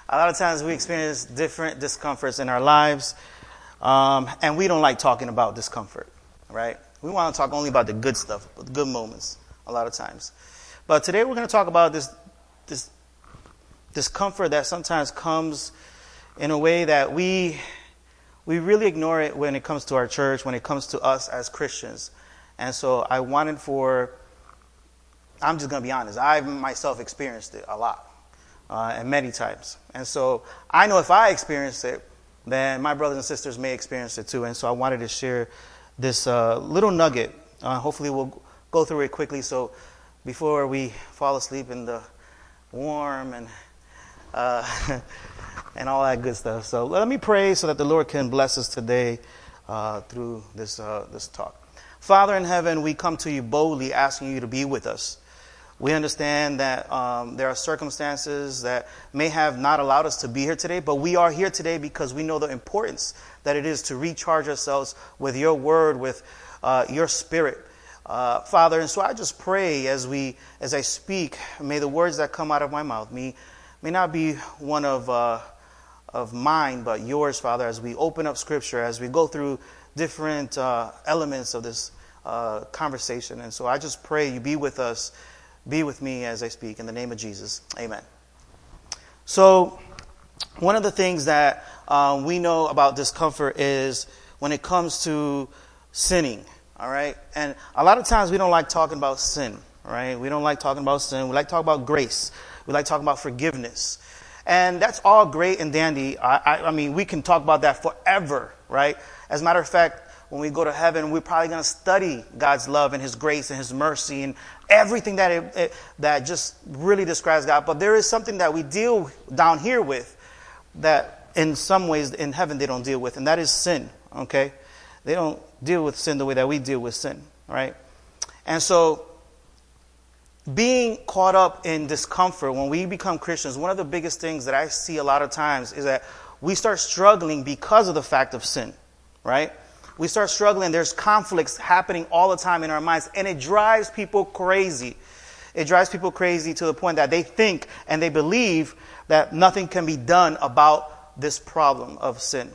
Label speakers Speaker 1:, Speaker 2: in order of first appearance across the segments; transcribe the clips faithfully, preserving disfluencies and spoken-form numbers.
Speaker 1: A lot of times we experience different discomforts in our lives, um, and we don't like talking about discomfort, right? We want to talk only about the good stuff, the good moments, a lot of times. But today we're going to talk about this, this discomfort that sometimes comes in a way that we we really ignore it when it comes to our church, when it comes to us as Christians. And so I wanted for, I'm just going to be honest, I've myself experienced it a lot. Uh, and many times. And so I know if I experience it, then my brothers and sisters may experience it too. And so I wanted to share this uh, little nugget. Uh, hopefully we'll go through it quickly so before we fall asleep in the warm and uh, and all that good stuff. So let me pray so that the Lord can bless us today uh, through this uh, this talk. Father in heaven, we come to you boldly asking you to be with us. We understand that um, there are circumstances that may have not allowed us to be here today, but we are here today because we know the importance that it is to recharge ourselves with your word, with uh, your spirit. Uh, Father, and so I just pray as we, as I speak, may the words that come out of my mouth may, may not be one of, uh, of mine, but yours, Father, as we open up Scripture, as we go through different uh, elements of this uh, conversation. And so I just pray you be with us. Be with me as I speak in the name of Jesus. Amen. So one of the things that um, we know about discomfort is when it comes to sinning. All right. And a lot of times we don't like talking about sin. Right. We don't like talking about sin. We like to talk about grace. We like talking about forgiveness. And that's all great and dandy. I, I, I mean, we can talk about that forever. Right. As a matter of fact, when we go to heaven, we're probably going to study God's love and His grace and His mercy and everything that it, it, that just really describes God. But there is something that we deal down here with that in some ways in heaven they don't deal with, and that is sin, okay? They don't deal with sin the way that we deal with sin, right? And so being caught up in discomfort when we become Christians, one of the biggest things that I see a lot of times is that we start struggling because of the fact of sin, right? We start struggling. There's conflicts happening all the time in our minds, and it drives people crazy. It drives people crazy to the point that they think and they believe that nothing can be done about this problem of sin.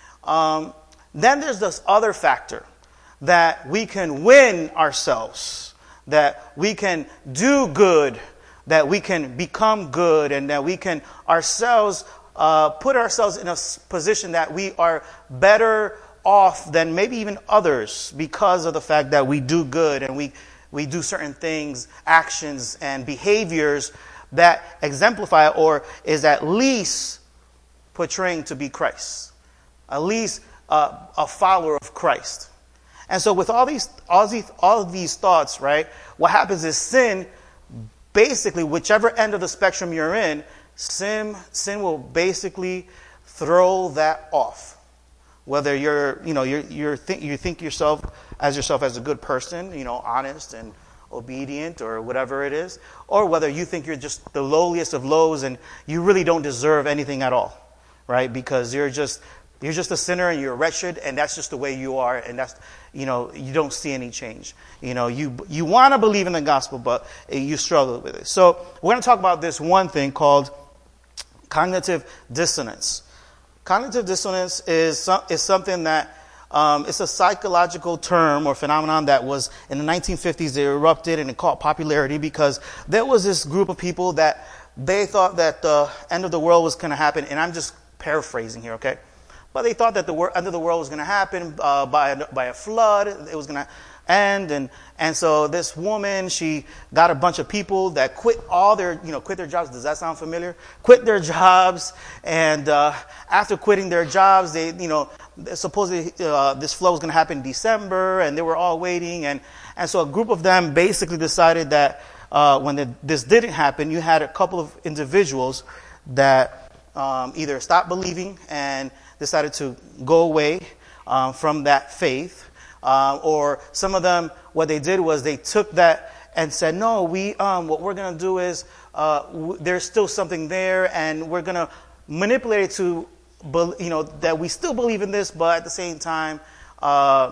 Speaker 1: Um, then there's this other factor that we can win ourselves, that we can do good, that we can become good, and that we can ourselves uh, put ourselves in a position that we are better off than maybe even others because of the fact that we do good and we, we do certain things, actions and behaviors that exemplify or is at least portraying to be Christ, at least uh, a follower of Christ. And so with all these, all these, all of these thoughts, right, what happens is sin, basically, whichever end of the spectrum you're in, sin, sin will basically throw that off. Whether you're, you know, you're, you're think, you think yourself as yourself as a good person, you know, honest and obedient or whatever it is, or whether you think you're just the lowliest of lows and you really don't deserve anything at all, right? Because you're just you're just a sinner and you're wretched, and that's just the way you are, and that's, you know, you don't see any change. You know, you you want to believe in the gospel, but you struggle with it. So we're going to talk about this one thing called cognitive dissonance. Cognitive dissonance is is something that um, it's a psychological term or phenomenon that was in the nineteen fifties. It erupted and it caught popularity because there was this group of people that they thought that the end of the world was going to happen. And I'm just paraphrasing here, okay? But they thought that the end of the world was going to happen uh, by a, by a flood. It was going to end, and and so this woman, she got a bunch of people that quit all their, you know, quit their jobs. Does that sound familiar? Quit their jobs, and uh, after quitting their jobs, they, you know, supposedly uh, this flood was going to happen in December, and they were all waiting, and and so a group of them basically decided that uh, when the, this didn't happen, you had a couple of individuals that um, either stopped believing and decided to go away um, from that faith. Uh, or some of them, what they did was they took that and said, no, we, um, what we're going to do is, uh, w- there's still something there, and we're going to manipulate it to, be- you know, that we still believe in this, but at the same time, uh,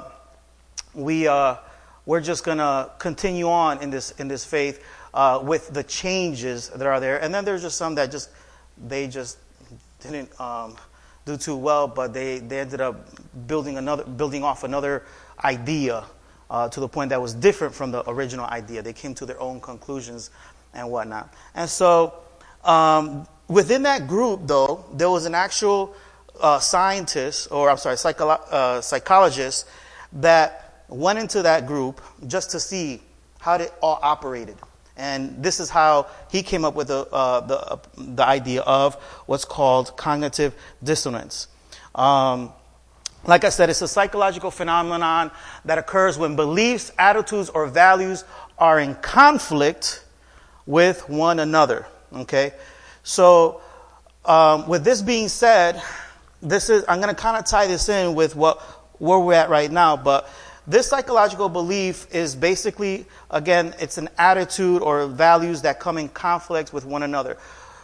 Speaker 1: we, uh, we're just going to continue on in this, in this faith, uh, with the changes that are there. And then there's just some that just, they just didn't um, do too well, but they, they ended up building another building off another idea uh, to the point that was different from the original idea. They came to their own conclusions and whatnot. And so um, within that group, though, there was an actual uh, scientist, or I'm sorry, psycholo- uh, psychologist that went into that group just to see how it all operated. And this is how he came up with the uh, the, uh, the idea of what's called cognitive dissonance. Um, like I said, it's a psychological phenomenon that occurs when beliefs, attitudes, or values are in conflict with one another. Okay, so um, with this being said, this is I'm going to kind of tie this in with what where we're at right now, but. This psychological belief is basically, again, it's an attitude or values that come in conflict with one another.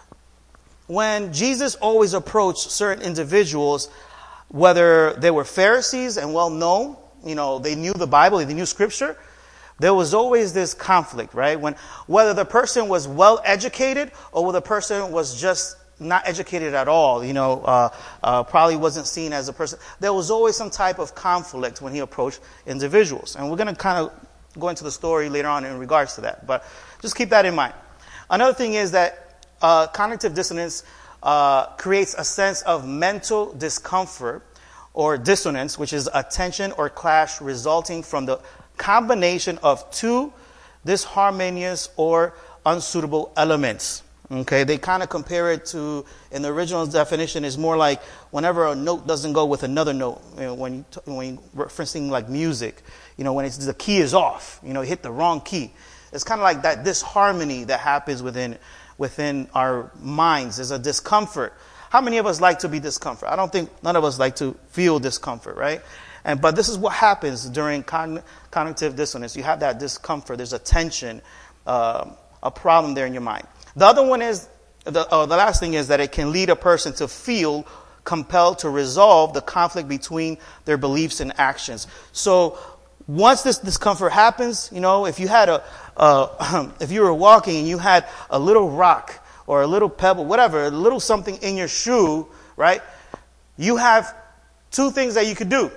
Speaker 1: When Jesus always approached certain individuals, whether they were Pharisees and well known, you know, they knew the Bible, they knew Scripture, there was always this conflict, right? When whether the person was well educated or whether the person was just not educated at all, you know, uh, uh, probably wasn't seen as a person. There was always some type of conflict when he approached individuals. And we're going to kind of go into the story later on in regards to that. But just keep that in mind. Another thing is that uh, cognitive dissonance uh, creates a sense of mental discomfort or dissonance, which is a tension or clash resulting from the combination of two disharmonious or unsuitable elements. Okay, they kind of compare it to, in the original definition, is more like whenever a note doesn't go with another note. You know, when you t- when you referencing like music, you know, when it's the key is off, you know, you hit the wrong key. It's kind of like that disharmony that happens within within our minds. There's a discomfort. How many of us like to be discomfort? I don't think none of us like to feel discomfort, right? And but this is what happens during cogn- cognitive dissonance. You have that discomfort. There's a tension, uh, a problem there in your mind. The other one is, the, uh, the last thing is that it can lead a person to feel compelled to resolve the conflict between their beliefs and actions. So once this discomfort happens, you know, if you had a, uh, if you were walking and you had a little rock or a little pebble, whatever, a little something in your shoe, right? You have two things that you could do.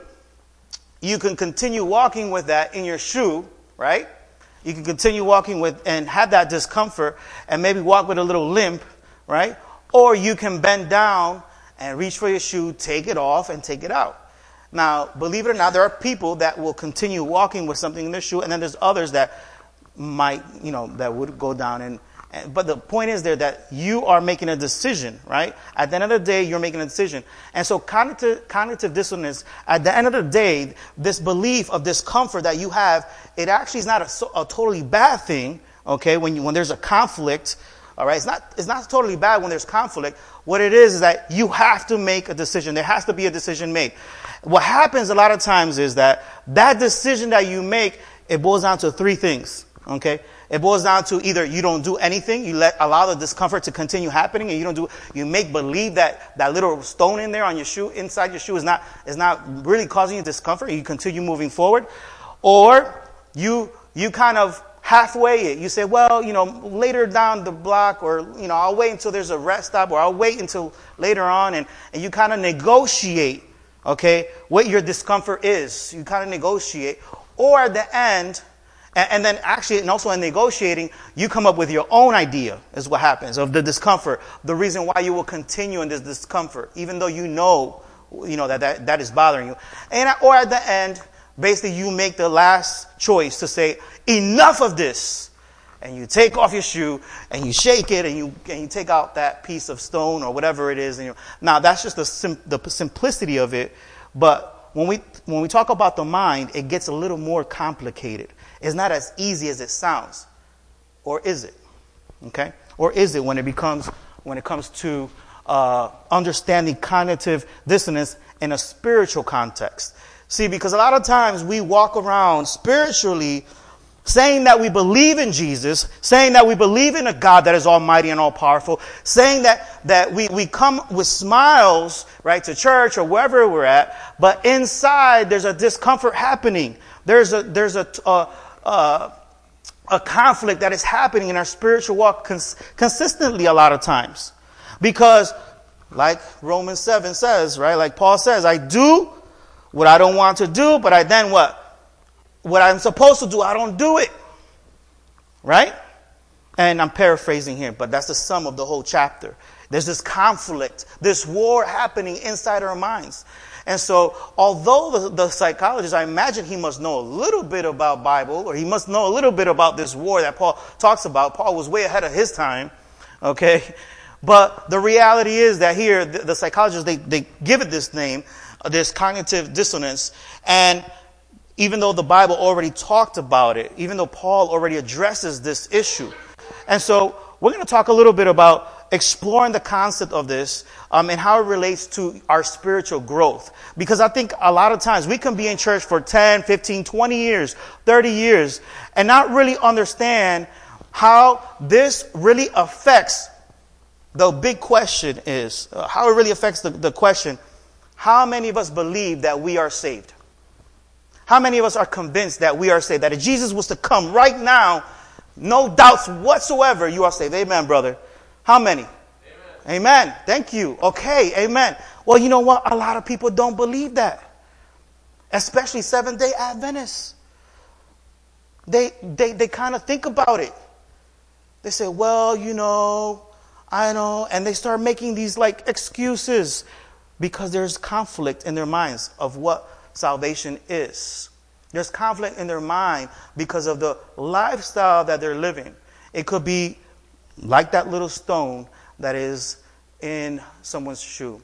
Speaker 1: You can continue walking with that in your shoe, right? You can continue walking with and have that discomfort and maybe walk with a little limp, right? Or you can bend down and reach for your shoe, take it off, and take it out. Now, believe it or not, there are people that will continue walking with something in their shoe, and then there's others that might, you know, that would go down and, and but the point is there that you are making a decision, right? At the end of the day, you're making a decision. And so cognitive, cognitive dissonance, at the end of the day, this belief of discomfort that you have, it actually is not a, a totally bad thing, okay, when you, when there's a conflict, all right? It's not, it's not totally bad when there's conflict. What it is is that you have to make a decision. There has to be a decision made. What happens a lot of times is that that decision that you make, it boils down to three things, okay? It boils down to either you don't do anything, you let allow the discomfort to continue happening, and you don't do, you make believe that that little stone in there on your shoe, inside your shoe, is not is not really causing you discomfort, and you continue moving forward, or you you kind of halfway it. You say, well, you know, later down the block, or you know, I'll wait until there's a rest stop, or I'll wait until later on, and, and you kind of negotiate, okay, what your discomfort is. You kind of negotiate, or at the end. And then actually, and also in negotiating, you come up with your own idea is what happens of the discomfort, the reason why you will continue in this discomfort, even though you know, you know that that, that is bothering you. And or at the end, basically you make the last choice to say, enough of this. And you take off your shoe and you shake it and you and you take out that piece of stone or whatever it is. And you, now that's just the sim, the simplicity of it. But when we when we talk about the mind, it gets a little more complicated. It's not as easy as it sounds. Or is it? Okay? Or is it when it becomes when it comes to uh, understanding cognitive dissonance in a spiritual context? See, because a lot of times we walk around spiritually saying that we believe in Jesus, saying that we believe in a God that is almighty and all powerful, saying that, that we, we come with smiles, right, to church or wherever we're at, but inside there's a discomfort happening. There's a, there's a, a, a, a conflict that is happening in our spiritual walk cons- consistently a lot of times. Because like Romans seven says, right? Like Paul says, I do what I don't want to do, but I then what? What I'm supposed to do, I don't do it. Right? And I'm paraphrasing here, but that's the sum of the whole chapter. There's this conflict, this war happening inside our minds. And so, although the, the psychologist, I imagine he must know a little bit about Bible, or he must know a little bit about this war that Paul talks about. Paul was way ahead of his time, okay? But the reality is that here, the, the psychologists, they, they give it this name, uh, this cognitive dissonance. And even though the Bible already talked about it, even though Paul already addresses this issue. And so, we're going to talk a little bit about exploring the concept of this um, and how it relates to our spiritual growth. Because I think a lot of times we can be in church for ten, fifteen, twenty years, thirty years, and not really understand how this really affects. The big question is, uh, how it really affects the, the question, how many of us believe that we are saved? How many of us are convinced that we are saved? That if Jesus was to come right now, no doubts whatsoever, you are saved. Amen, brother. How many? Amen. Amen. Thank you. Okay. Amen. Well, you know what? A lot of people don't believe that. Especially Seventh-day Adventists. They, they, they kind of think about it. They say, well, you know, I know. And they start making these like excuses because there's conflict in their minds of what salvation is. There's conflict in their mind because of the lifestyle that they're living. It could be like that little stone that is in someone's shoe.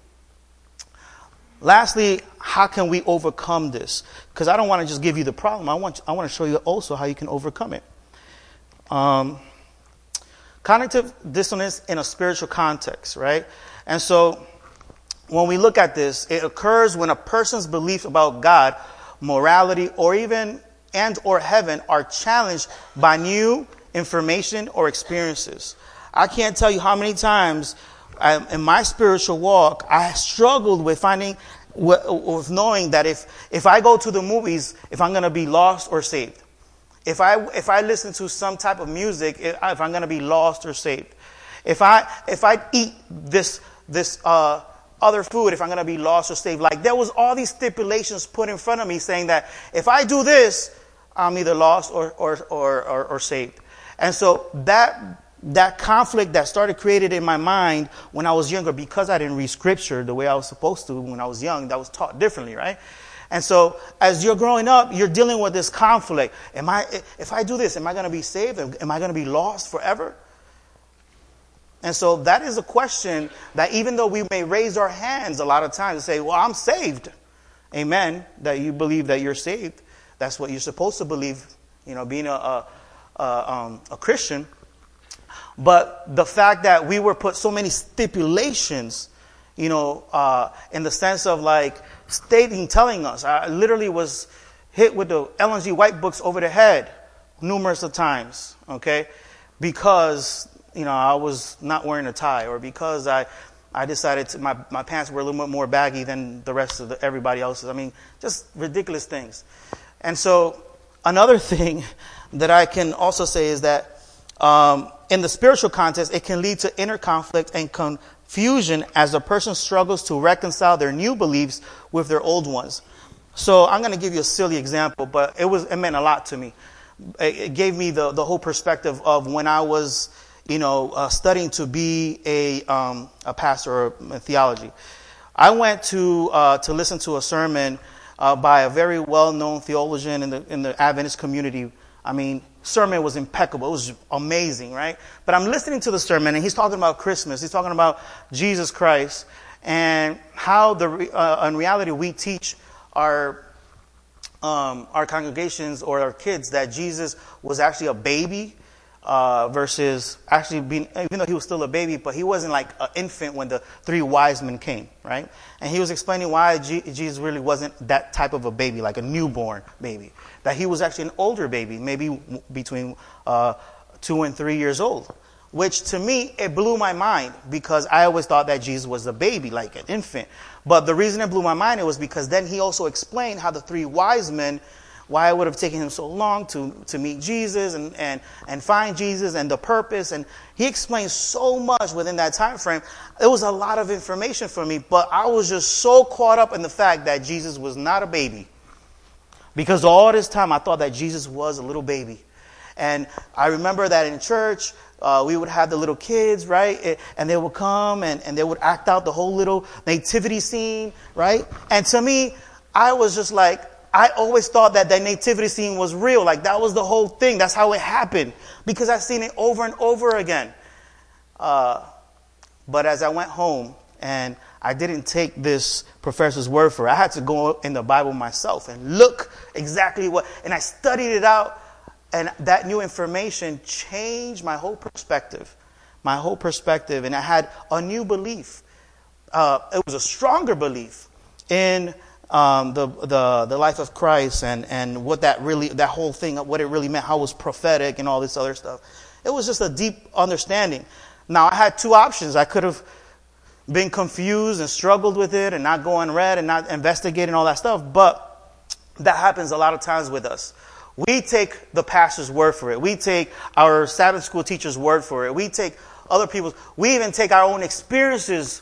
Speaker 1: Lastly, how can we overcome this? Because I don't want to just give you the problem. I want I want to show you also how you can overcome it. Um, cognitive dissonance in a spiritual context, right? And so when we look at this, it occurs when a person's beliefs about God, morality, or even and or heaven are challenged by new information or experiences. I can't tell you how many times I, in my spiritual walk, I struggled with finding, with, with knowing that if, if I go to the movies, if I'm going to be lost or saved. If I, if I listen to some type of music, if I'm going to be lost or saved. If I, if I eat this, this, uh, other food, if I'm going to be lost or saved. Like there was all these stipulations put in front of me saying that if I do this, I'm either lost or, or, or, or, or saved. And so that, that conflict that started created in my mind when I was younger, because I didn't read scripture the way I was supposed to when I was young, that was taught differently, right? And so as you're growing up, you're dealing with this conflict. Am I, if I do this, am I going to be saved? Am I going to be lost forever? And so that is a question that even though we may raise our hands a lot of times and say, well, I'm saved. Amen. That you believe that you're saved. That's what you're supposed to believe, you know, being a, a, a, um, a Christian. But the fact that we were put so many stipulations, you know, uh, in the sense of like stating, telling us, I literally was hit with the Ellen G. White books over the head numerous of times, okay, because you know, I was not wearing a tie, or because I, I decided to, my, my pants were a little bit more baggy than the rest of the, everybody else's. I mean, just ridiculous things. And so another thing that I can also say is that um, in the spiritual context, it can lead to inner conflict and confusion as a person struggles to reconcile their new beliefs with their old ones. So I'm going to give you a silly example, but it was it meant a lot to me. It, it gave me the, the whole perspective of when I was you know, uh, studying to be a um, a pastor or a theology. I went to uh, to listen to a sermon uh, by a very well-known theologian in the in the Adventist community. I mean, sermon was impeccable. It was amazing, right? But I'm listening to the sermon, and he's talking about Christmas. He's talking about Jesus Christ and how the uh, in reality we teach our um, our congregations or our kids that Jesus was actually a baby. Uh, versus actually being, even though he was still a baby, but he wasn't like an infant when the three wise men came, right? And he was explaining why G- Jesus really wasn't that type of a baby, like a newborn baby. That he was actually an older baby, maybe w- between uh, two and three years old. Which to me, it blew my mind because I always thought that Jesus was a baby, like an infant. But the reason it blew my mind, it was because then he also explained how the three wise men why it would have taken him so long to, to meet Jesus and, and, and find Jesus and the purpose. And he explained so much within that time frame. It was a lot of information for me, but I was just so caught up in the fact that Jesus was not a baby. Because all this time I thought that Jesus was a little baby. And I remember that in church, uh, we would have the little kids, right? And they would come and, and they would act out the whole little nativity scene, right? And to me, I was just like, I always thought that that nativity scene was real. Like that was the whole thing. That's how it happened. Because I've seen it over and over again. Uh, but as I went home and I didn't take this professor's word for it, I had to go in the Bible myself and look exactly what, and I studied it out. And that new information changed my whole perspective, my whole perspective. And I had a new belief. Uh, it was a stronger belief in um, the, the the life of Christ and, and what that really, that whole thing, what it really meant, how it was prophetic and all this other stuff. It was just a deep understanding. Now, I had two options. I could have been confused and struggled with it and not go and read and not investigate and all that stuff. But that happens a lot of times with us. We take the pastor's word for it. We take our Sabbath school teacher's word for it. We take other people's. We even take our own experiences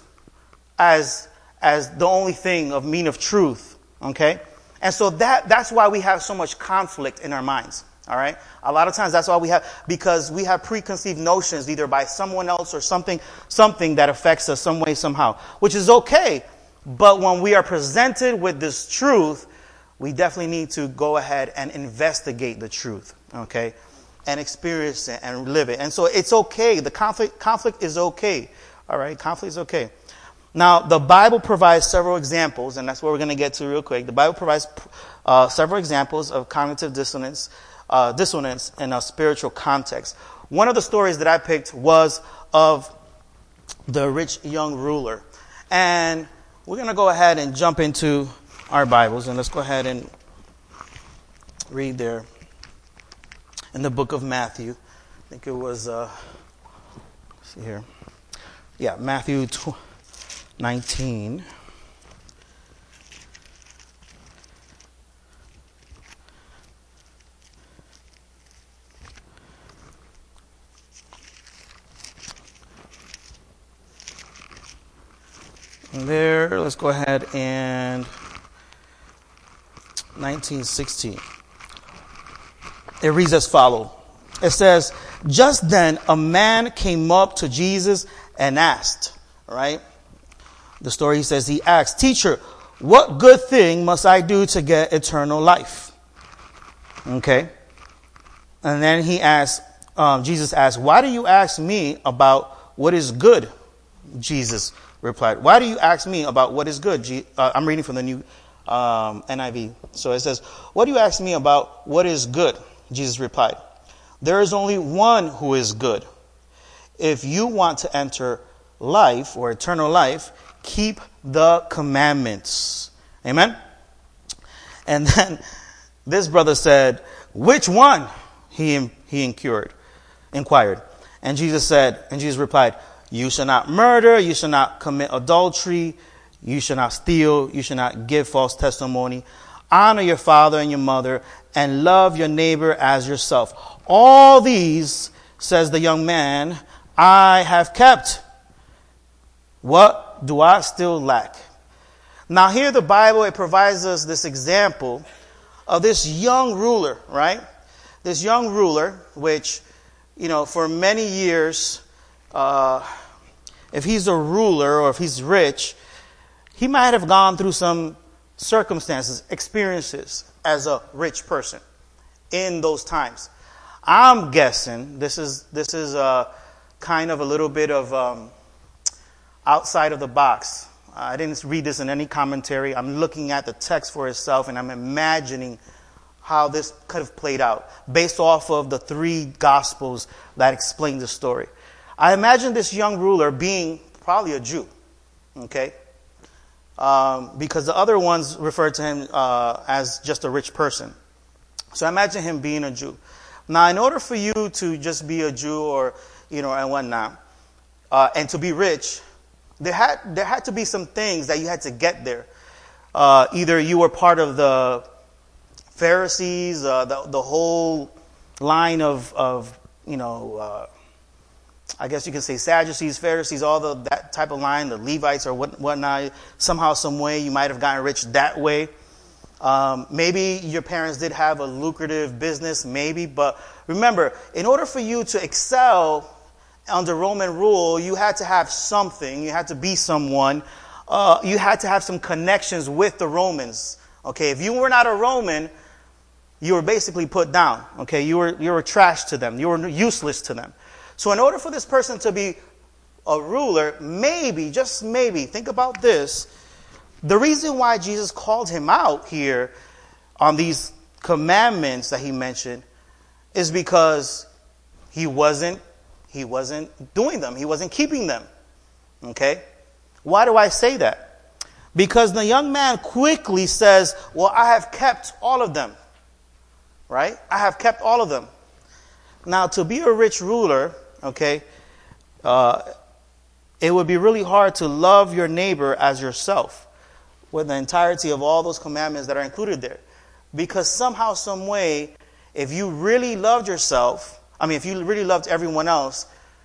Speaker 1: as as the only thing of mean of truth. Okay, and so that that's why we have so much conflict in our minds. All right, a lot of times that's why we have, because we have preconceived notions either by someone else or something something that affects us some way somehow, which is okay. But when we are presented with this truth, we definitely need to go ahead and investigate the truth, okay, and experience it and live it. And so it's okay. The conflict conflict is okay, all right? Conflict is okay. Now, the Bible provides several examples, and that's what we're going to get to real quick. The Bible provides uh, several examples of cognitive dissonance, uh, dissonance in a spiritual context. One of the stories that I picked was of the rich young ruler. And we're going to go ahead and jump into our Bibles, and let's go ahead and read there in the book of Matthew. I think it was, uh, let's see here. Yeah, Matthew nineteen. And there, let's go ahead and nineteen sixteen. It reads as follows. It says, just then a man came up to Jesus and asked, right? The story says he asked, teacher, what good thing must I do to get eternal life? Okay. And then he asked, um, Jesus asked, why do you ask me about what is good? Jesus replied, why do you ask me about what is good? G- uh, I'm reading from the new Um, N I V. So it says, what do you ask me about what is good? Jesus replied, there is only one who is good. If you want to enter life or eternal life, keep the commandments. Amen. And then this brother said, which one? He, he inquired, inquired. And Jesus said, and Jesus replied, you shall not murder, you shall not commit adultery, you shall not steal, you shall not give false testimony, honor your father and your mother, and love your neighbor as yourself. All these, says the young man, I have kept. What do I still lack? Now here the Bible, it provides us this example of this young ruler, right? This young ruler, which, you know, for many years, uh, if he's a ruler or if he's rich, he might have gone through some circumstances, experiences as a rich person in those times. I'm guessing this is this is a kind of a little bit of um, outside of the box. I didn't read this in any commentary. I'm looking at the text for itself, and I'm imagining how this could have played out based off of the three Gospels that explain the story. I imagine this young ruler being probably a Jew, okay? Um, because the other ones refer to him uh, as just a rich person. So imagine him being a Jew. Now, in order for you to just be a Jew or, you know, and whatnot, uh, and to be rich, there had there had to be some things that you had to get there. Uh, either you were part of the Pharisees, uh, the, the whole line of, of you know, uh, I guess you can say Sadducees, Pharisees, all the that type of line, the Levites or what, whatnot. Somehow, some way, you might have gotten rich that way. Um, maybe your parents did have a lucrative business, maybe. But remember, in order for you to excel under Roman rule, you had to have something. You had to be someone. Uh, you had to have some connections with the Romans. Okay, if you were not a Roman, you were basically put down. Okay, you were you were trash to them. You were useless to them. So in order for this person to be a ruler, maybe, just maybe, think about this. The reason why Jesus called him out here on these commandments that he mentioned is because he wasn't he wasn't doing them. He wasn't keeping them. Okay? Why do I say that? Because the young man quickly says, well, I have kept all of them. Right? I have kept all of them. Now, to be a rich ruler, okay, uh, it would be really hard to love your neighbor as yourself with the entirety of all those commandments that are included there. Because somehow, some way, if you really loved yourself, I mean, if you really loved everyone else,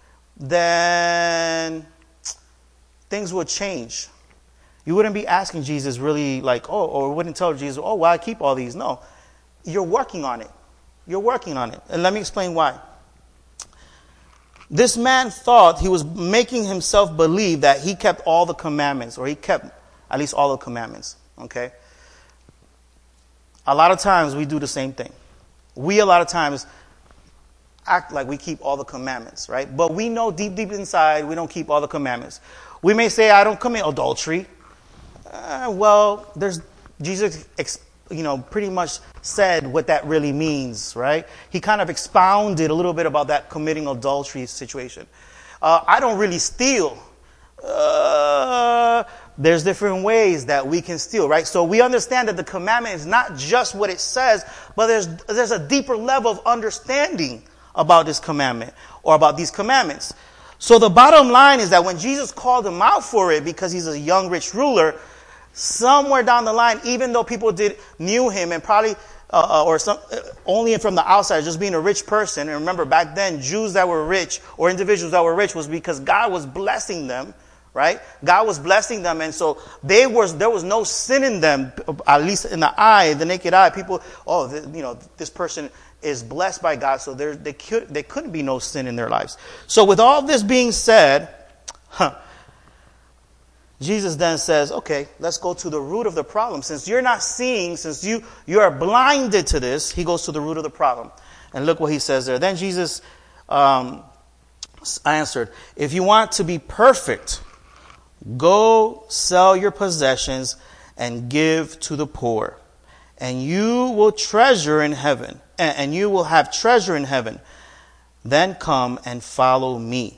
Speaker 1: then things would change. You wouldn't be asking Jesus really like, oh, or wouldn't tell Jesus, oh, why I keep all these? No, you're working on it. You're working on it. And let me explain why. This man thought he was making himself believe that he kept all the commandments, or he kept at least all the commandments. Okay? A lot of times we do the same thing. We a lot of times act like we keep all the commandments, right? But we know deep, deep inside we don't keep all the commandments. We may say, I don't commit adultery. Uh, well, there's Jesus, you know, pretty much said what that really means, right? He kind of expounded a little bit about that committing adultery situation. Uh, I don't really steal. Uh, there's different ways that we can steal, right? So we understand that the commandment is not just what it says, but there's there's a deeper level of understanding about this commandment or about these commandments. So the bottom line is that when Jesus called him out for it because he's a young rich ruler, somewhere down the line, even though people did knew him and probably uh, or some uh, only from the outside, just being a rich person. And remember, back then, Jews that were rich or individuals that were rich was because God was blessing them, right? God was blessing them, and so they was there was no sin in them, at least in the eye, the naked eye. People, oh, the, you know, this person is blessed by God, so there they could there couldn't be no sin in their lives. So with all this being said, huh, Jesus then says, okay, let's go to the root of the problem. Since you're not seeing, since you, you are blinded to this, he goes to the root of the problem. And look what he says there. Then Jesus um, answered, if you want to be perfect, go sell your possessions and give to the poor, and you will treasure in heaven, and you will have treasure in heaven. Then come and follow me.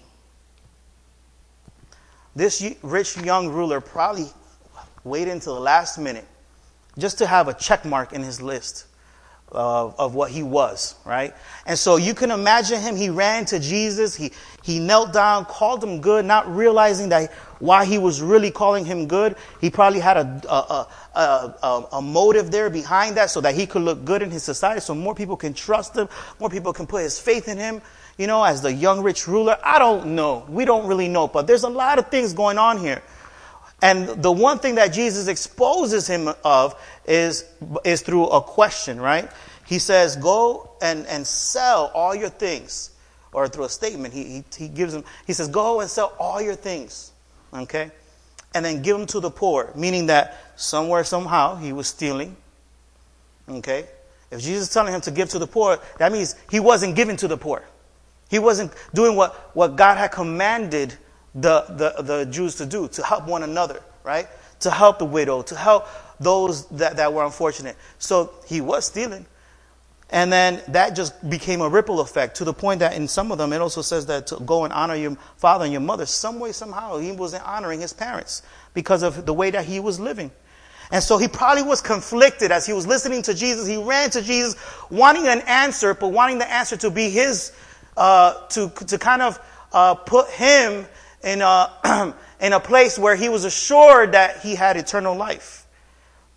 Speaker 1: This rich young ruler probably waited until the last minute just to have a check mark in his list of, of what he was, right? And so you can imagine him. He ran to Jesus. He he knelt down, called him good, not realizing that why he was really calling him good. He probably had a a, a, a a motive there behind that so that he could look good in his society, so more people can trust him, more people can put his faith in him. You know, as the young rich ruler, I don't know. We don't really know. But there's a lot of things going on here. And the one thing that Jesus exposes him of is, is through a question, right? He says, go and, and sell all your things. Or through a statement, he, he, he gives him, he says, go and sell all your things. Okay? And then give them to the poor. Meaning that somewhere, somehow, he was stealing. Okay? If Jesus is telling him to give to the poor, that means he wasn't giving to the poor. He wasn't doing what, what God had commanded the, the, the Jews to do, to help one another, right? To help the widow, to help those that, that were unfortunate. So he was stealing. And then that just became a ripple effect to the point that in some of them, it also says that to go and honor your father and your mother. Some way, somehow, he wasn't honoring his parents because of the way that he was living. And so he probably was conflicted as he was listening to Jesus. He ran to Jesus wanting an answer, but wanting the answer to be his Uh, to to kind of uh, put him in a in a place where he was assured that he had eternal life.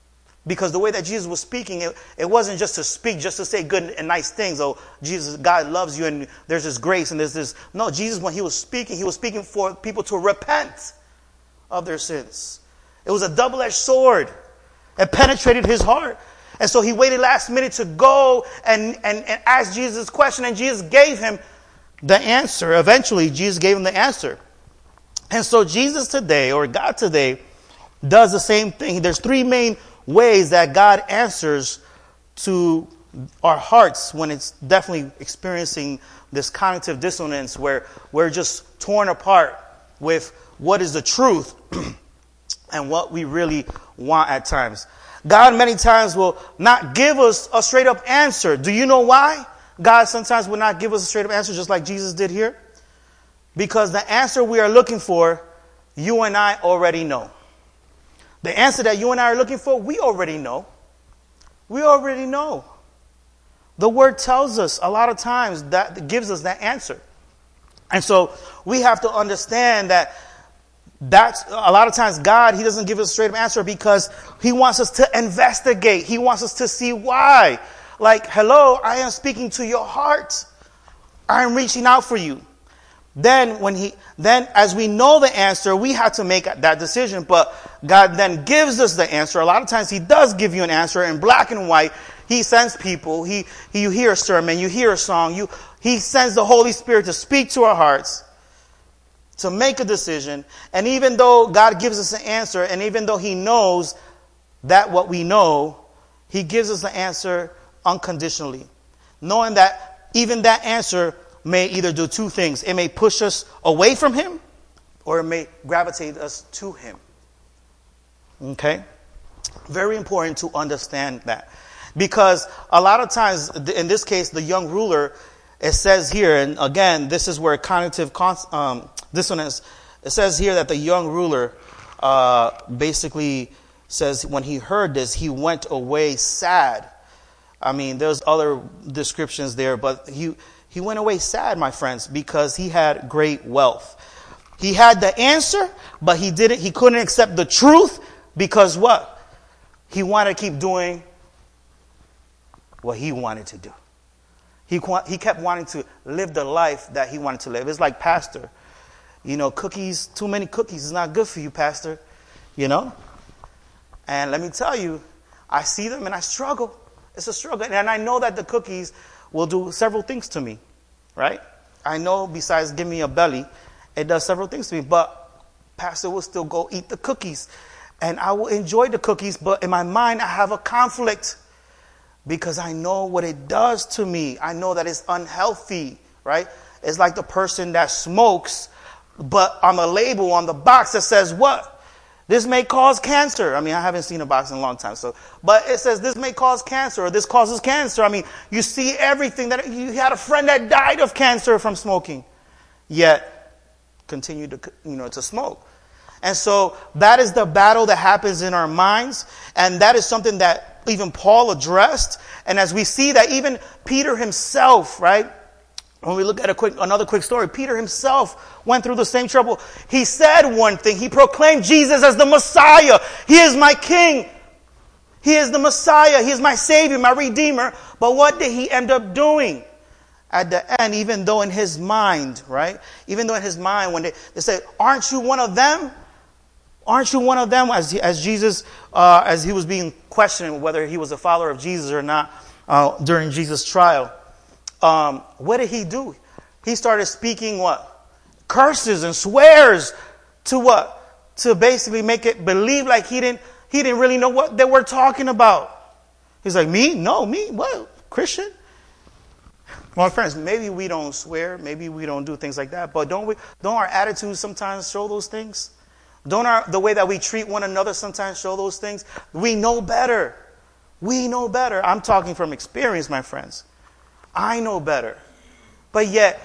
Speaker 1: Because the way that Jesus was speaking, it, it wasn't just to speak, just to say good and nice things. Oh, Jesus, God loves you and there's this grace and there's this. No, Jesus, when he was speaking, he was speaking for people to repent of their sins. It was a double-edged sword. It penetrated his heart. And so he waited last minute to go and, and, and ask Jesus this question. And Jesus gave him the answer. Eventually, Jesus gave him the answer. And so Jesus today, or God today, does the same thing. There's three main ways that God answers to our hearts when it's definitely experiencing this cognitive dissonance where we're just torn apart with what is the truth and what we really want at times. God many times will not give us a straight up answer. Do you know why God sometimes will not give us a straight up answer just like Jesus did here? Because the answer we are looking for, you and I already know. The answer that you and I are looking for, we already know. We already know. The word tells us a lot of times that gives us that answer. And so we have to understand that that's a lot of times God, he doesn't give us a straight up answer because he wants us to investigate. He wants us to see why. Like, hello, I am speaking to your heart. I am reaching out for you. Then when he, then as we know the answer, we have to make that decision. But God then gives us the answer. A lot of times he does give you an answer in black and white. He sends people. He, he you hear a sermon, you hear a song. You, he sends the Holy Spirit to speak to our hearts, to make a decision. And even though God gives us an answer, and even though he knows that what we know, he gives us the answer unconditionally, knowing that even that answer may either do two things. It may push us away from him, or it may gravitate us to him. Okay? Very important to understand that. Because a lot of times, in this case, the young ruler, it says here, and again, this is where cognitive um, dissonance, it says here that the young ruler uh, basically says when he heard this, he went away sad. I mean, there's other descriptions there, but he... He went away sad, my friends, because he had great wealth. He had the answer, but he didn't, he couldn't accept the truth because what? He wanted to keep doing what he wanted to do. He, he kept wanting to live the life that he wanted to live. It's like, Pastor, you know, cookies, too many cookies is not good for you, Pastor. You know? And let me tell you, I see them and I struggle. It's a struggle. And I know that the cookies will do several things to me, right? I know besides giving me a belly, it does several things to me. But Pastor will still go eat the cookies. And I will enjoy the cookies, but in my mind I have a conflict because I know what it does to me. I know that it's unhealthy, right? It's like the person that smokes, but on the label, on the box, it says what? This may cause cancer. I mean, I haven't seen a box in a long time. So, but it says this may cause cancer or this causes cancer. I mean, you see everything that you had a friend that died of cancer from smoking, yet continued to, you know, to smoke. And so that is the battle that happens in our minds. And that is something that even Paul addressed. And as we see that even Peter himself, right? When we look at a quick, another quick story, Peter himself went through the same trouble. He said one thing. He proclaimed Jesus as the Messiah. He is my King. He is the Messiah. He is my Savior, my Redeemer. But what did he end up doing? At the end, even though in his mind, right? Even though in his mind, when they, they said, aren't you one of them? Aren't you one of them? As, as Jesus, uh, as he was being questioned whether he was a follower of Jesus or not uh, during Jesus' trial. Um, what did he do? He started speaking what? Curses and swears to what? To basically make it believe like he didn't, he didn't really know what they were talking about. He's like, me? No, me? What? Christian? Well, friends, maybe we don't swear. Maybe we don't do things like that. But don't we, don't our attitudes sometimes show those things? Don't our, the way that we treat one another sometimes show those things? We know better. We know better. I'm talking from experience, my friends. I know better. But yet,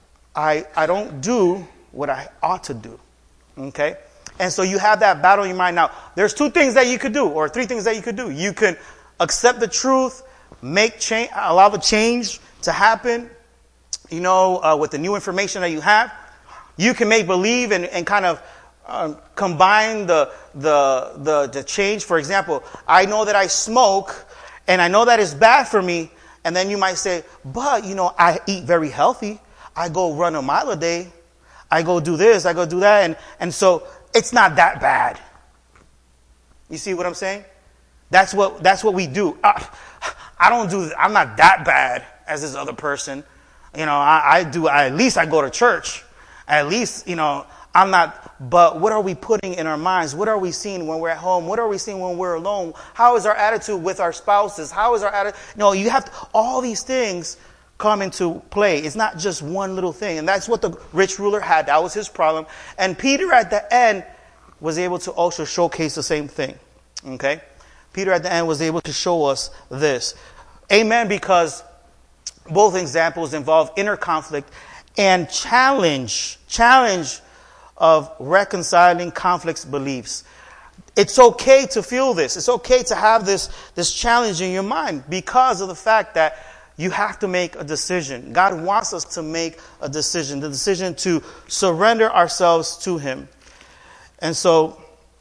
Speaker 1: I I don't do what I ought to do. Okay? And so you have that battle in your mind. Now, there's two things that you could do, or three things that you could do. You can accept the truth, make change, allow the change to happen, you know, uh, with the new information that you have. You can make believe and, and kind of um, combine the, the, the, the change. For example, I know that I smoke and I know that it's bad for me. And then you might say, but, you know, I eat very healthy. I go run a mile a day. I go do this. I go do that. And, and so it's not that bad. You see what I'm saying? That's what, that's what we do. Uh, I don't do, I'm not that bad as this other person. You know, I, I do, I, at least I go to church. At least, you know, I'm not, but what are we putting in our minds? What are we seeing when we're at home? What are we seeing when we're alone? How is our attitude with our spouses? How is our attitude? No, you have to, all these things come into play. It's not just one little thing. And that's what the rich ruler had. That was his problem. And Peter at the end was able to also showcase the same thing. Okay? Peter at the end was able to show us this. Amen, because both examples involve inner conflict and challenge, challenge of reconciling conflicts beliefs. It's okay to feel this. It's okay to have this, this challenge in your mind because of the fact that you have to make a decision. God wants us to make a decision, the decision to surrender ourselves to Him. And so,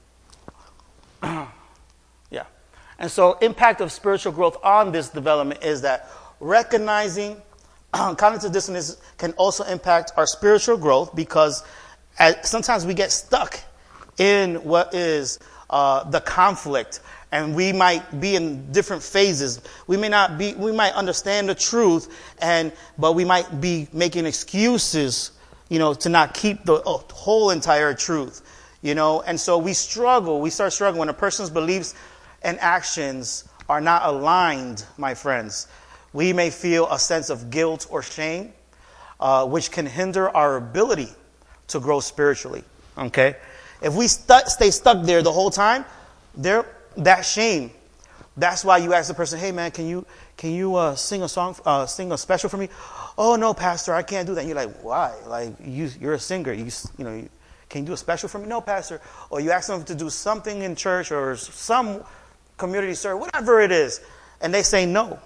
Speaker 1: yeah. And so impact of spiritual growth on this development is that recognizing cognitive dissonance can also impact our spiritual growth because as, sometimes we get stuck in what is uh, the conflict, and we might be in different phases. We may not be, we might understand the truth, and but we might be making excuses, you know, to not keep the oh, whole entire truth, you know. And so we struggle. We start struggling when a person's beliefs and actions are not aligned, my friends. We may feel a sense of guilt or shame, uh, which can hinder our ability to grow spiritually. Okay? If we stu- stay stuck there the whole time, there that shame. That's why you ask the person, "Hey, man, can you can you uh, sing a song, uh, sing a special for me?" "Oh no, Pastor, I can't do that." And you're like, "Why? Like you, you're a singer. You you know, you, can you do a special for me?" "No, Pastor." Or you ask them to do something in church or some community service, whatever it is, and they say no.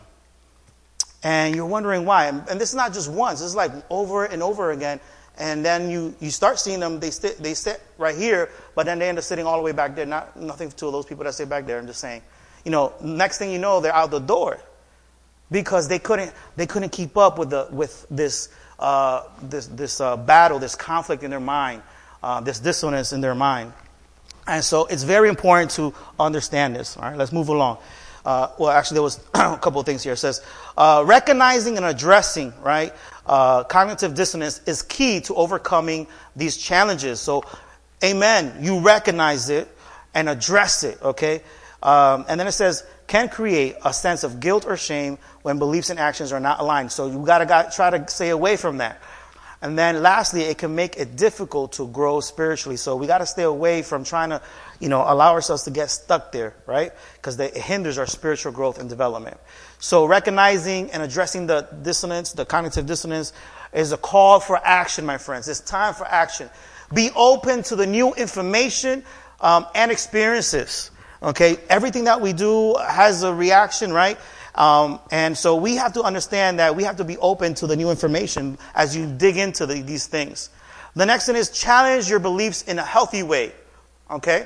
Speaker 1: And you're wondering why. And, and this is not just once. It's like over and over again. And then you, you start seeing them, they sit, they sit right here, but then they end up sitting all the way back there. Not nothing to those people that sit back there. I'm just saying, you know, next thing you know, they're out the door because they couldn't they couldn't keep up with the with this uh, this this uh, battle, this conflict in their mind, uh, this dissonance in their mind. And so it's very important to understand this. All right, let's move along. Uh, well, actually, there was a couple of things here. It says, uh, recognizing and addressing, right, uh, cognitive dissonance is key to overcoming these challenges. So, amen, you recognize it and address it, okay? Um, and then it says, can create a sense of guilt or shame when beliefs and actions are not aligned. So you gotta got, try to stay away from that. And then lastly, it can make it difficult to grow spiritually. So we got to stay away from trying to, you know, allow ourselves to get stuck there, right? Because it hinders our spiritual growth and development. So recognizing and addressing the dissonance, the cognitive dissonance, is a call for action, my friends. It's time for action. Be open to the new information um, and experiences. Okay, everything that we do has a reaction, right? Um, and so we have to understand that we have to be open to the new information as you dig into the, these things. The next thing is challenge your beliefs in a healthy way. Okay?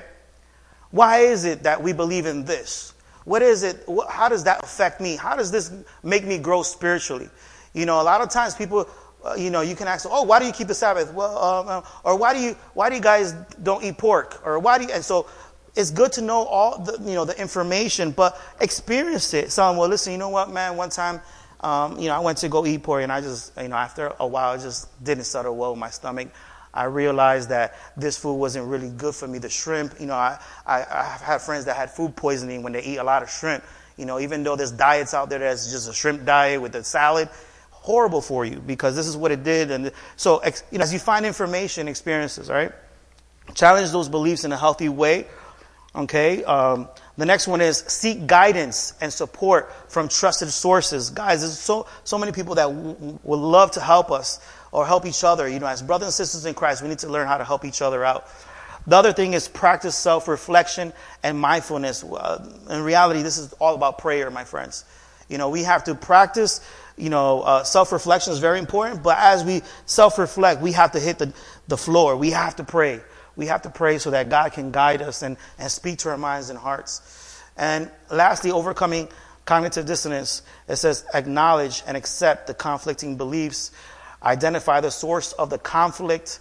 Speaker 1: Why is it that we believe in this? What is it? What, how does that affect me? How does this make me grow spiritually? You know, a lot of times people, uh, you know, you can ask, "Oh, why do you keep the Sabbath?" Well, uh, or why do you, why do you guys don't eat pork? Or why do you, and so it's good to know all the, you know, the information, but experience it. Someone, well, listen, you know what, man? One time, um, you know, I went to go eat pork, and I just, you know, after a while, it just didn't settle well with my stomach. I realized that this food wasn't really good for me. The shrimp, you know, I, I, I've had friends that had food poisoning when they eat a lot of shrimp. You know, even though there's diets out there that's just a shrimp diet with a salad, horrible for you because this is what it did. And so, you know, as you find information, experiences, all right, challenge those beliefs in a healthy way. Okay, um, the next one is seek guidance and support from trusted sources. Guys, there's so so many people that w- w- would love to help us or help each other. You know, as brothers and sisters in Christ, we need to learn how to help each other out. The other thing is practice self-reflection and mindfulness. Uh, in reality, this is all about prayer, my friends. You know, we have to practice, you know, uh, self-reflection is very important. But as we self-reflect, we have to hit the, the floor. We have to pray. we have to pray so that God can guide us and, and speak to our minds and hearts. And lastly, overcoming cognitive dissonance. It says acknowledge and accept the conflicting beliefs, identify the source of the conflict,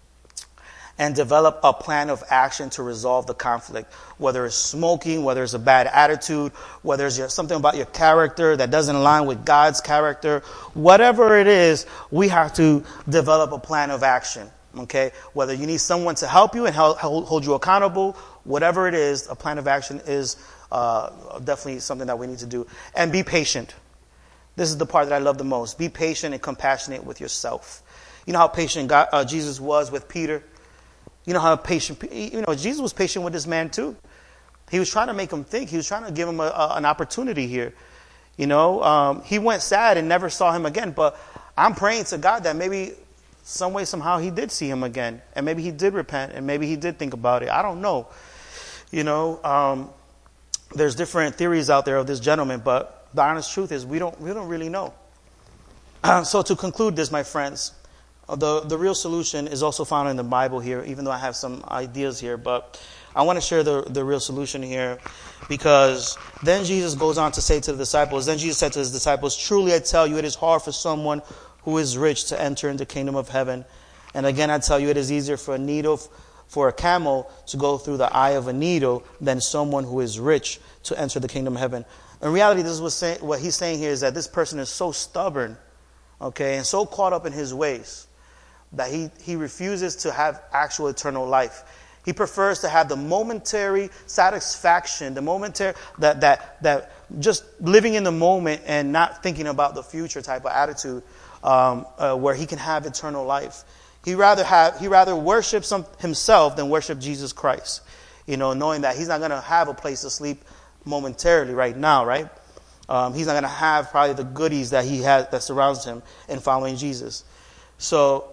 Speaker 1: and develop a plan of action to resolve the conflict. Whether it's smoking, whether it's a bad attitude, whether it's your, something about your character that doesn't align with God's character, whatever it is, we have to develop a plan of action. Okay? Whether you need someone to help you and help, hold you accountable, whatever it is, a plan of action is uh, definitely something that we need to do. And be patient. This is the part that I love the most. Be patient and compassionate with yourself. You know how patient God, uh, Jesus was with Peter? You know how patient, you know, Jesus was patient with this man too. He was trying to make him think. He was trying to give him a, a, an opportunity here. You know, um, he went sad and never saw him again. But I'm praying to God that maybe some way, somehow he did see him again. And maybe he did repent and maybe he did think about it. I don't know. You know, um, there's different theories out there of this gentleman, but the honest truth is we don't, we don't really know. Uh, so to conclude this, my friends, The the real solution is also found in the Bible here, even though I have some ideas here. But I want to share the, the real solution here, because then Jesus goes on to say to the disciples, then Jesus said to his disciples, truly I tell you, it is hard for someone who is rich to enter into the kingdom of heaven. And again, I tell you, it is easier for a needle, for a camel to go through the eye of a needle than someone who is rich to enter the kingdom of heaven. In reality, this is what, say, what he's saying here is that this person is so stubborn, okay, and so caught up in his ways, that he, he refuses to have actual eternal life. He prefers to have the momentary satisfaction, the momentary, that, that, that just living in the moment and not thinking about the future type of attitude, um, uh, where he can have eternal life. He rather have, he rather worship some, himself than worship Jesus Christ. You know, knowing that he's not going to have a place to sleep momentarily right now, right? Um, he's not going to have probably the goodies that he has, that surrounds him in following Jesus. So,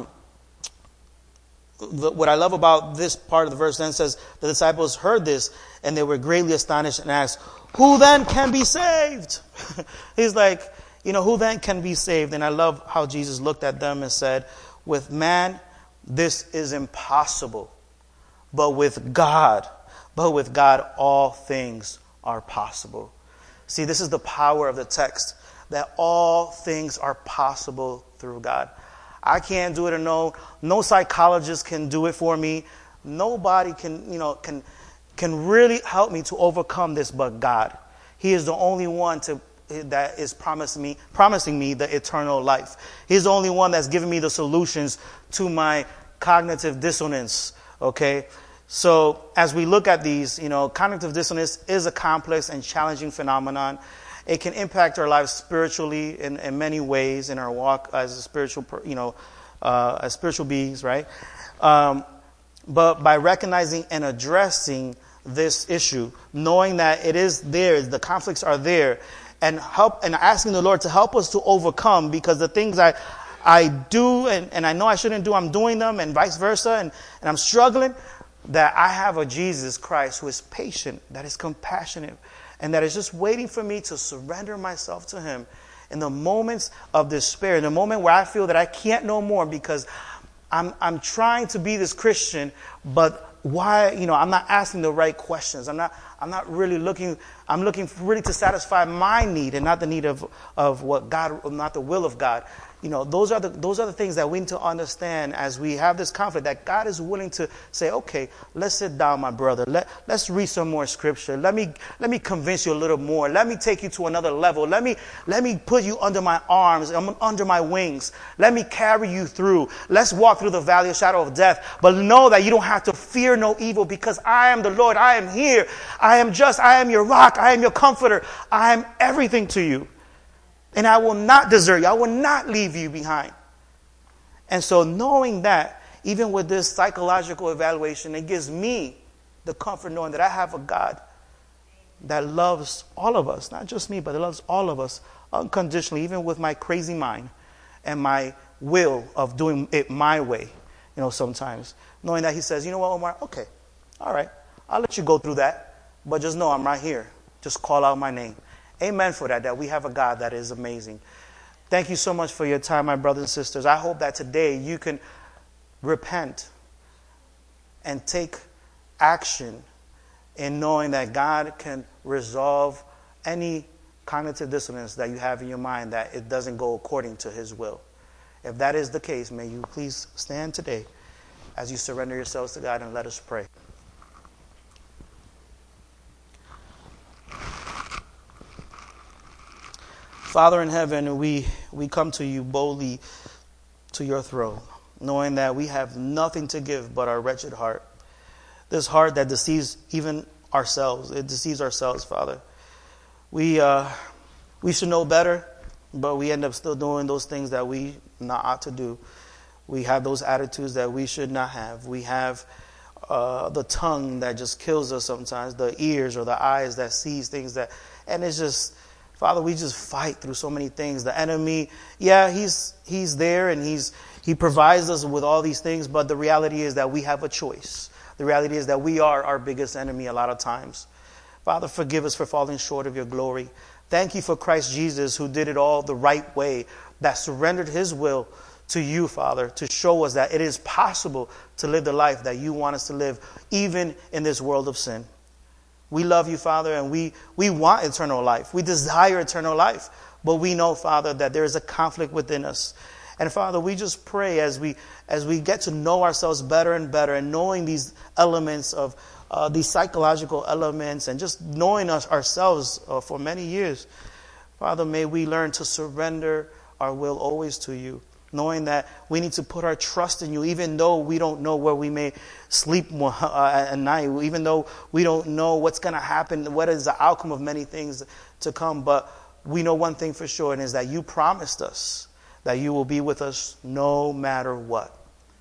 Speaker 1: what I love about this part of the verse then says, the disciples heard this and they were greatly astonished and asked, who then can be saved? He's like, you know, who then can be saved? And I love how Jesus looked at them and said, with man, this is impossible. But with God, but with God, all things are possible. See, this is the power of the text, that all things are possible through God. I can't do it, or no, no psychologist can do it for me. Nobody can, you know, can, can really help me to overcome this but God. He is the only one to, that is promising me, promising me the eternal life. He's the only one that's giving me the solutions to my cognitive dissonance. Okay. So as we look at these, you know, cognitive dissonance is a complex and challenging phenomenon. It can impact our lives spiritually in, in many ways in our walk as a spiritual, you know, uh, as spiritual beings, right? Um, but by recognizing and addressing this issue, knowing that it is there, the conflicts are there, and help and asking the Lord to help us to overcome, because the things I I do and, and I know I shouldn't do, I'm doing them, and vice versa, and, and I'm struggling, that I have a Jesus Christ who is patient, that is compassionate, and that is just waiting for me to surrender myself to him in the moments of despair, in the moment where I feel that I can't no more because I'm I'm trying to be this Christian, but why, you know, I'm not asking the right questions. I'm not I'm not really looking, I'm looking really to satisfy my need and not the need of, of what God, not the will of God. You know, those are the those are the things that we need to understand as we have this conflict, that God is willing to say, okay, let's sit down, my brother. Let, let's read some more scripture. Let me let me convince you a little more. Let me take you to another level. Let me let me put you under my arms, under my wings. Let me carry you through. Let's walk through the valley of shadow of death. But know that you don't have to fear no evil, because I am the Lord. I am here. I am just, I am your rock. I am your comforter. I am everything to you. And I will not desert you. I will not leave you behind. And so knowing that, even with this psychological evaluation, it gives me the comfort knowing that I have a God that loves all of us, not just me, but that loves all of us unconditionally, even with my crazy mind and my will of doing it my way, you know, sometimes. Knowing that he says, you know what, Omar, okay, all right, I'll let you go through that, but just know I'm right here. Just call out my name. Amen for that, that we have a God that is amazing. Thank you so much for your time, my brothers and sisters. I hope that today you can repent and take action in knowing that God can resolve any cognitive dissonance that you have in your mind, that it doesn't go according to his will. If that is the case, may you please stand today as you surrender yourselves to God, and let us pray. Father in heaven, we, we come to you boldly to your throne, knowing that we have nothing to give but our wretched heart. This heart that deceives even ourselves. It deceives ourselves, Father. We uh, we should know better, but we end up still doing those things that we not ought to do. We have those attitudes that we should not have. We have uh, the tongue that just kills us sometimes, the ears or the eyes that sees things that, and it's just, Father, we just fight through so many things. The enemy, yeah, he's he's there and he's he provides us with all these things, but the reality is that we have a choice. The reality is that we are our biggest enemy a lot of times. Father, forgive us for falling short of your glory. Thank you for Christ Jesus, who did it all the right way, that surrendered his will to you, Father, to show us that it is possible to live the life that you want us to live, even in this world of sin. We love you, Father, and we, we want eternal life. We desire eternal life, but we know, Father, that there is a conflict within us. And Father, we just pray as we as we get to know ourselves better and better, and knowing these elements of uh, these psychological elements, and just knowing us ourselves uh, for many years, Father, may we learn to surrender our will always to you, knowing that we need to put our trust in you, even though we don't know where we may sleep uh, at night, even though we don't know what's going to happen, what is the outcome of many things to come. But we know one thing for sure, and is that you promised us that you will be with us no matter what.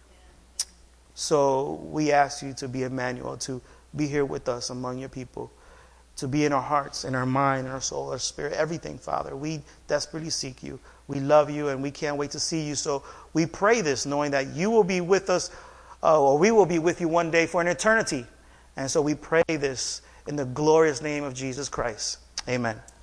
Speaker 1: So we ask you to be Emmanuel, to be here with us among your people, to be in our hearts, in our mind, in our soul, our spirit, everything, Father. We desperately seek you. We love you, and we can't wait to see you. So we pray this, knowing that you will be with us, uh, or we will be with you one day for an eternity. And so we pray this in the glorious name of Jesus Christ. Amen.